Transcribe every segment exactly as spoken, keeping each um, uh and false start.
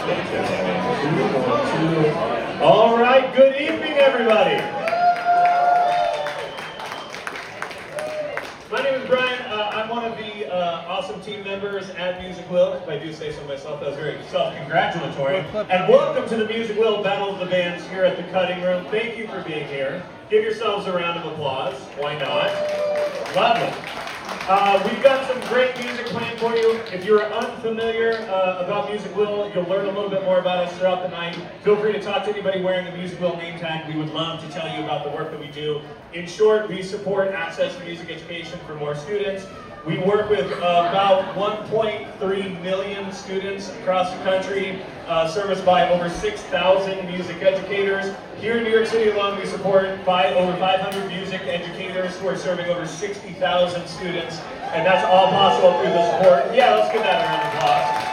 All right, good evening, everybody. My name is Brian. Uh, I'm one of the uh, awesome team members at Music Will. If I do say so myself, that was very self-congratulatory. And welcome to the Music Will Battle of the Bands here at the Cutting Room. Thank you for being here. Give yourselves a round of applause. Why not? Lovely. Uh, we've got some great music planned for you. If you're unfamiliar uh, about Music Will, you'll learn a little bit more about us throughout the night. Feel free to talk to anybody wearing a Music Will name tag. We would love to tell you about the work that we do. In short, we support access to music education for more students. We work with uh, about one point three million students across the country, uh, serviced by over six thousand music educators. Here in New York City alone, we support five, over five hundred music educators who are serving over sixty thousand students, and that's all possible through the support. Yeah, let's give that a round of applause.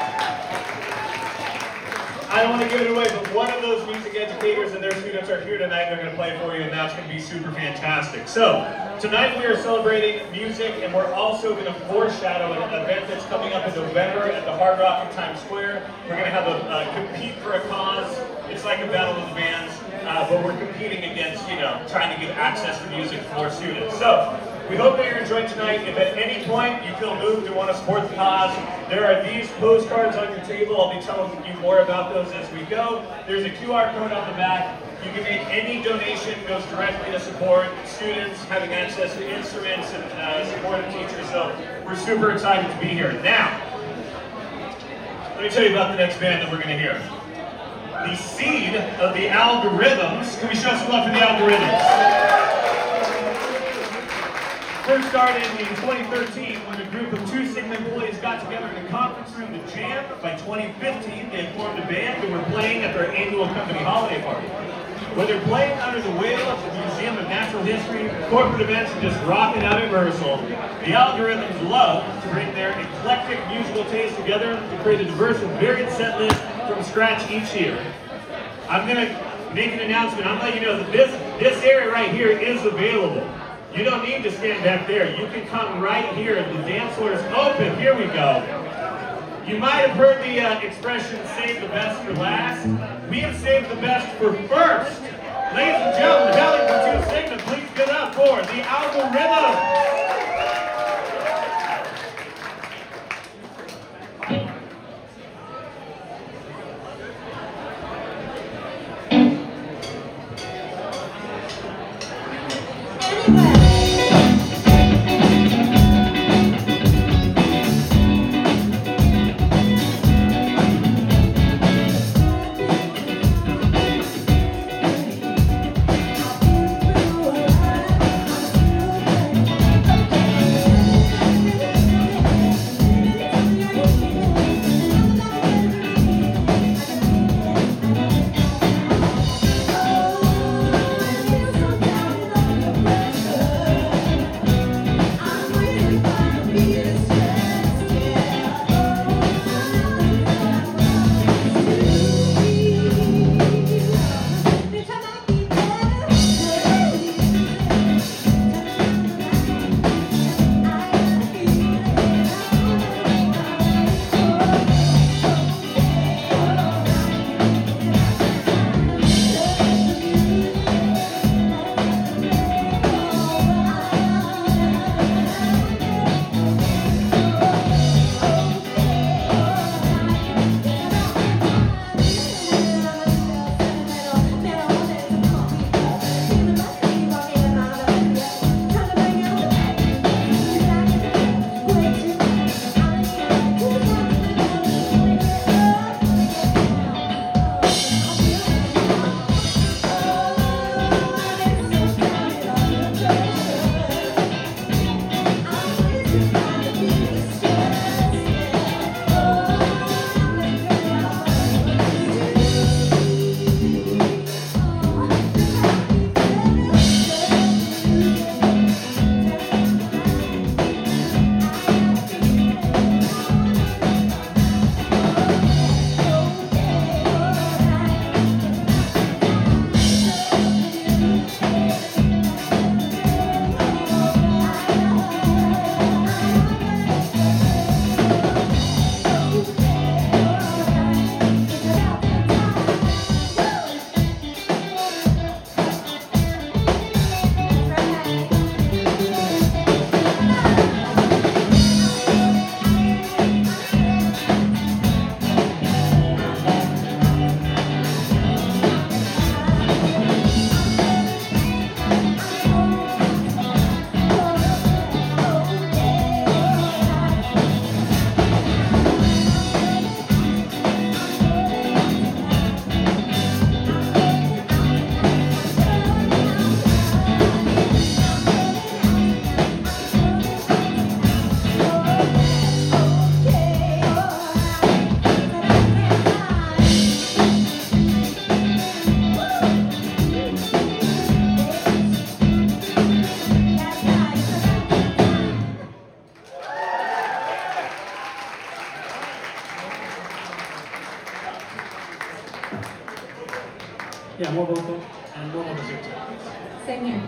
I don't want to give it away, but one of those music educators and their students are here tonight. They're going to play for you, and that's going to be super fantastic. So, tonight we are celebrating music, and we're also going to foreshadow an event that's coming up in November at the Hard Rock in Times Square. We're going to have a uh, compete for a cause. It's like a battle of the bands, uh, but we're competing against, you know, trying to give access to music for students. So, we hope that you're enjoying tonight. If at any point you feel moved to want to support the cause, there are these postcards on your table. I'll be telling you more about those as we go. There's a Q R code on the back. You can make any donation. It goes directly to support students having access to instruments and uh, supportive teachers. So we're super excited to be here. Now, let me tell you about the next band that we're going to hear. The Seed of the Algorithms. Can we show some love for the Algorithms? First started in twenty thirteen when a group of two Sigma employees got together in a conference room to jam. By twenty fifteen, they had formed a band and were playing at their annual company holiday party. Whether playing under the whale at the Museum of Natural History, corporate events, and just rocking out at rehearsal, the Algorithms love to bring their eclectic musical taste together to create a diverse and varied set list from scratch each year. I'm going to make an announcement. I'm letting you know that this, this area right here is available. You don't need to stand back there. You can come right here. The dance floor is open. Here we go. You might have heard the uh, expression, save the best for last. We have saved the best for first. Ladies and gentlemen, Valley for Two Sigma, please give it up for the Algorithms. We'll be right back. Yeah, more vocal and more music too. Same here.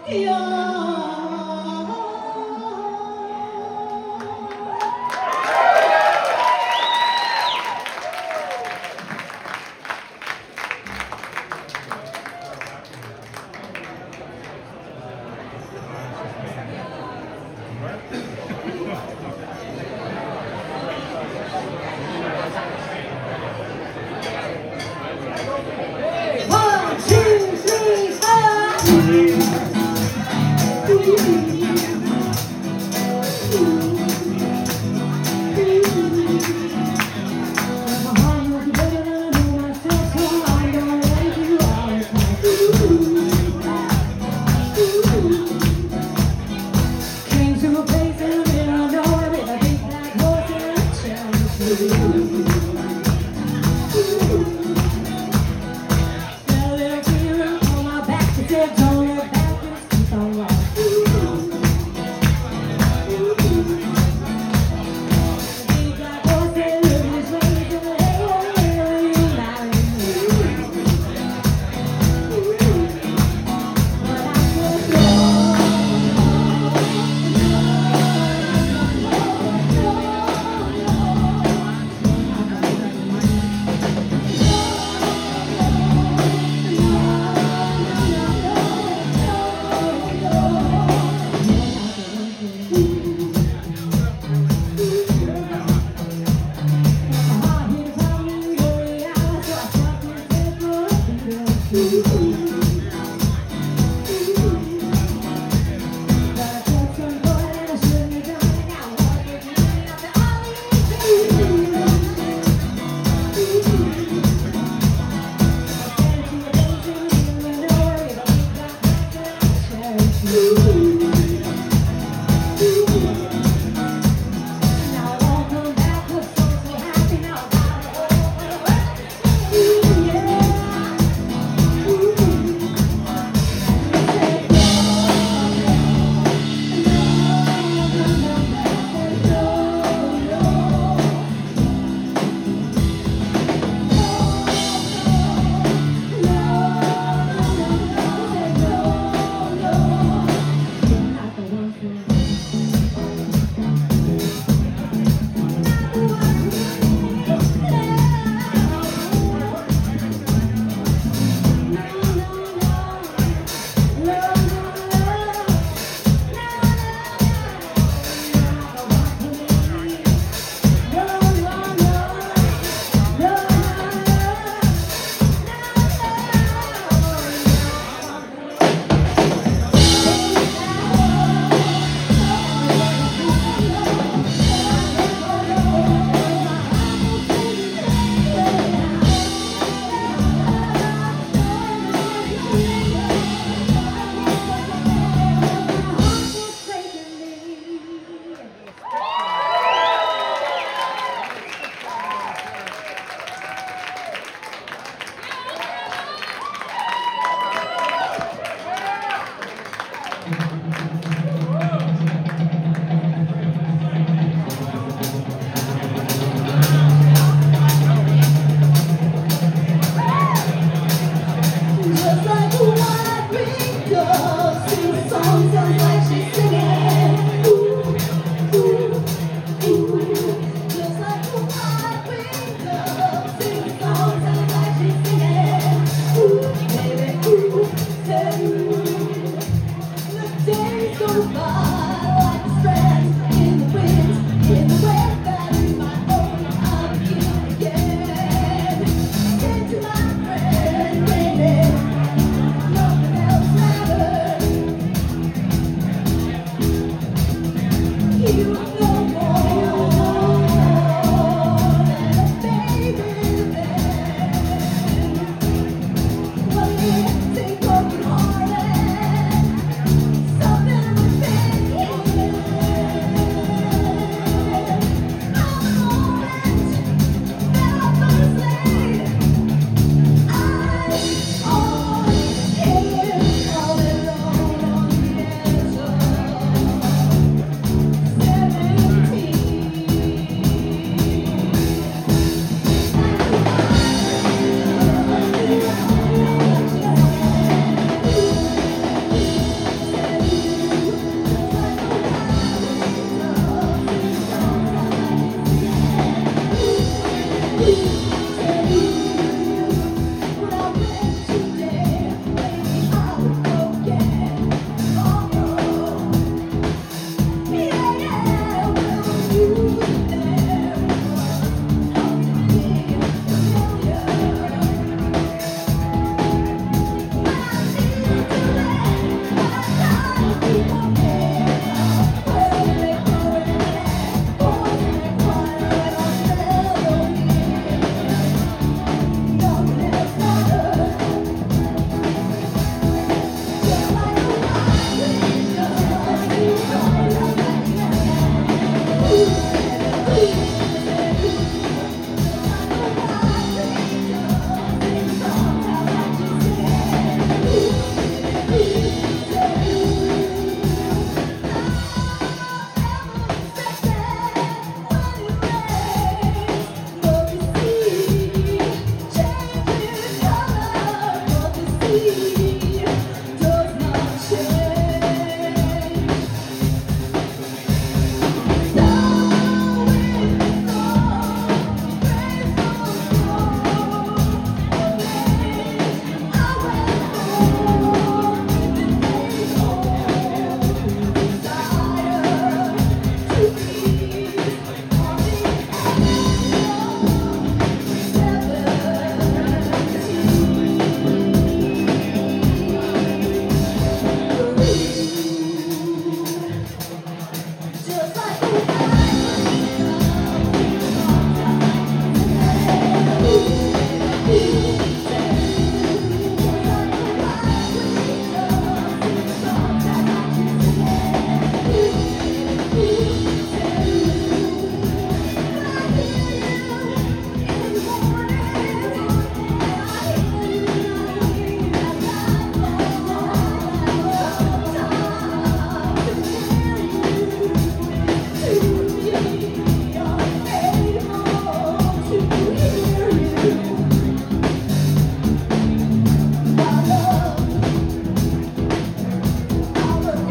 So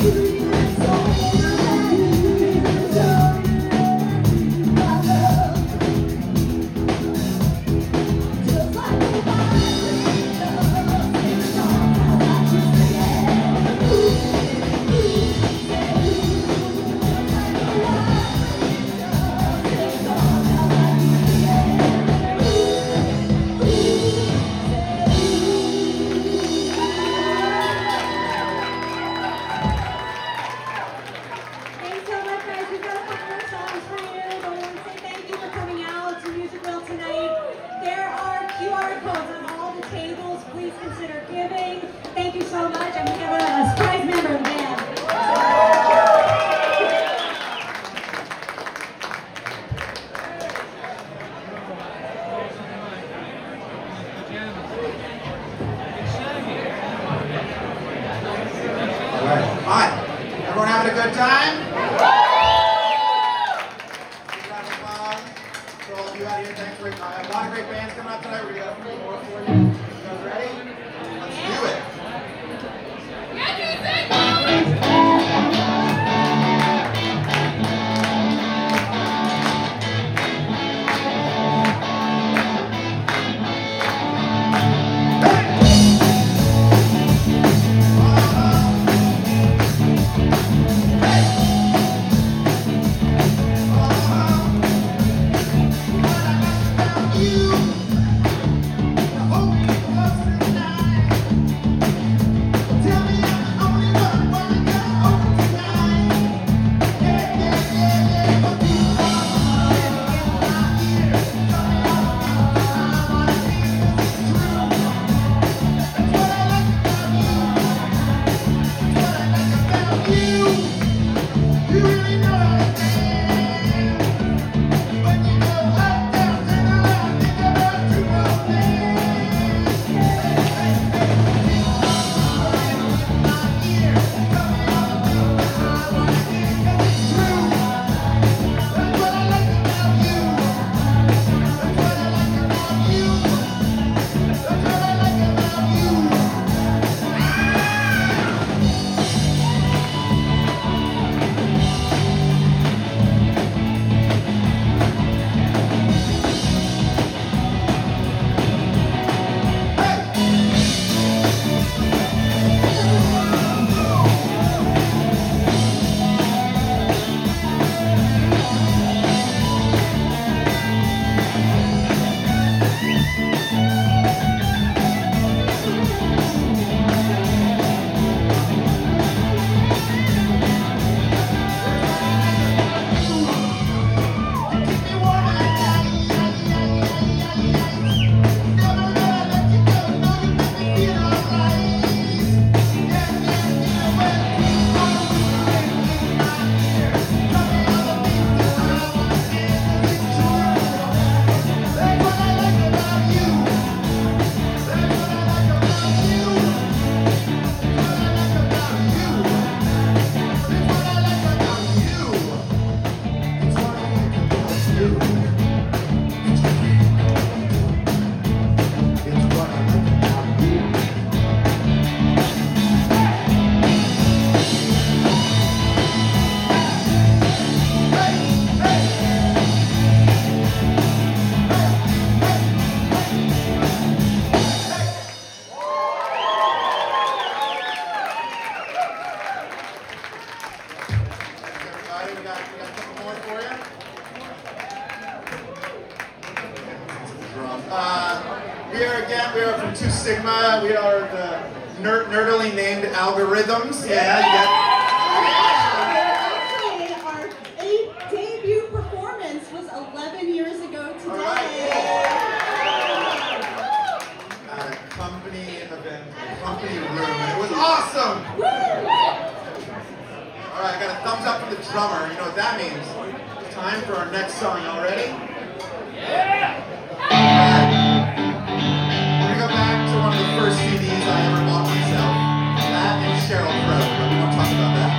Sigma, we are the ner nerdily named Algorithms. Yeah, yeah. Actually, our eighth debut performance was eleven years ago today. All right. At a company event, a company room, and it was awesome. Woo! All right, I got a thumbs up from the drummer. You know what that means? It's time for our next song. Y'all ready? Yeah. One of the first C Ds I ever bought myself. That and Sheryl Crow, but we won't talk about that.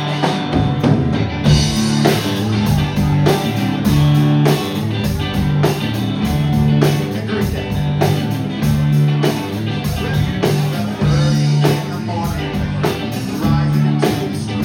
And Green Day. seven thirty in the morning, rising to the street.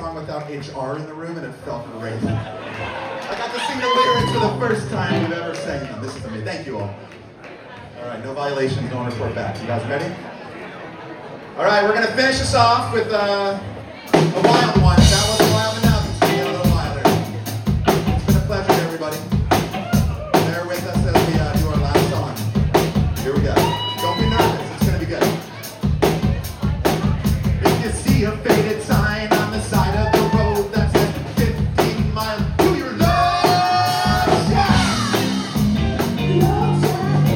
song without H R in the room, and it felt great. I got to sing the lyrics for the first time we've ever sang them. This is amazing. Thank you all. All right, no violations, no one report back. You guys ready? All right, we're gonna finish this off with uh, a wild one. That wasn't wild enough. It's gonna get a little wilder. It's been a pleasure, everybody. Bear with us as we uh, do our last song. Here we go. Don't be nervous. It's gonna be good. If you see a faded sign on the side of the road that says fifteen miles to your love shack. Love shack,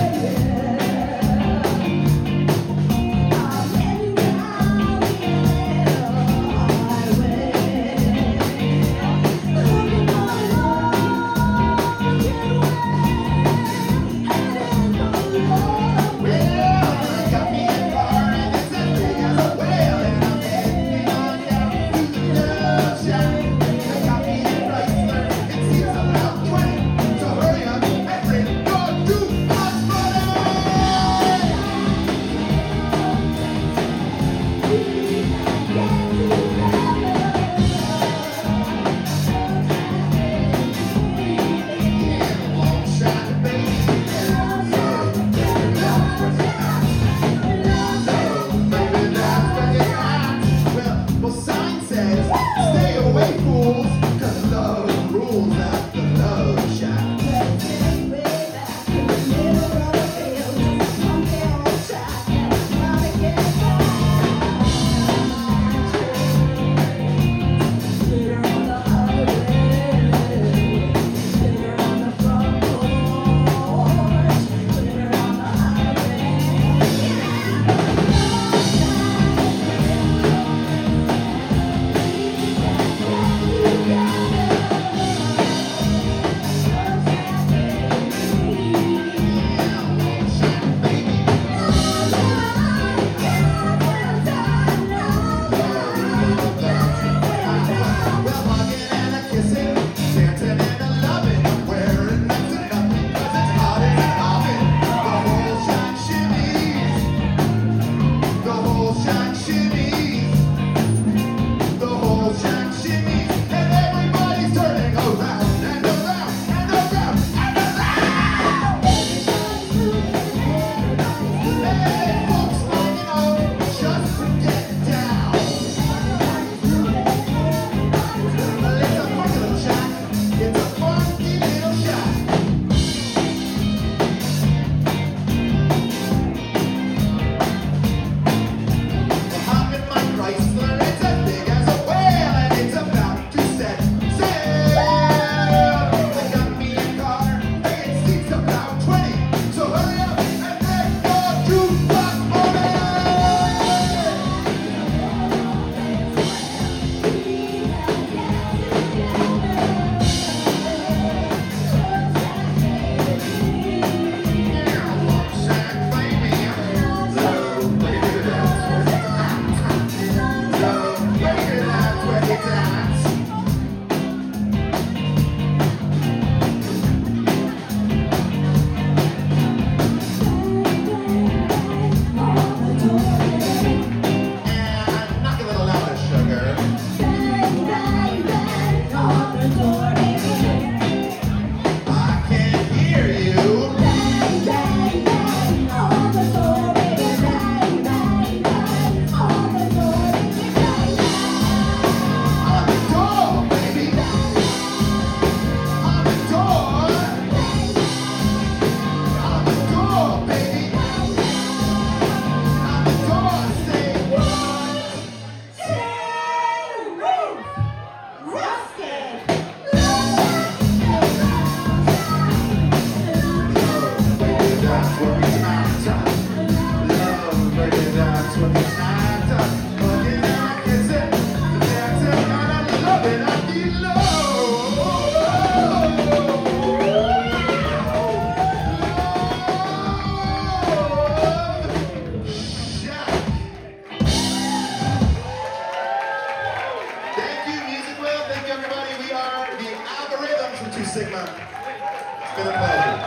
Sigma. It's been a pleasure.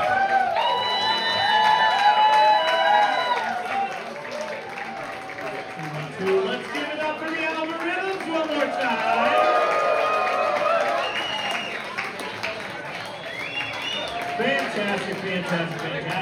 Let's give it up for the algorithms one more time. Fantastic, fantastic, fantastic.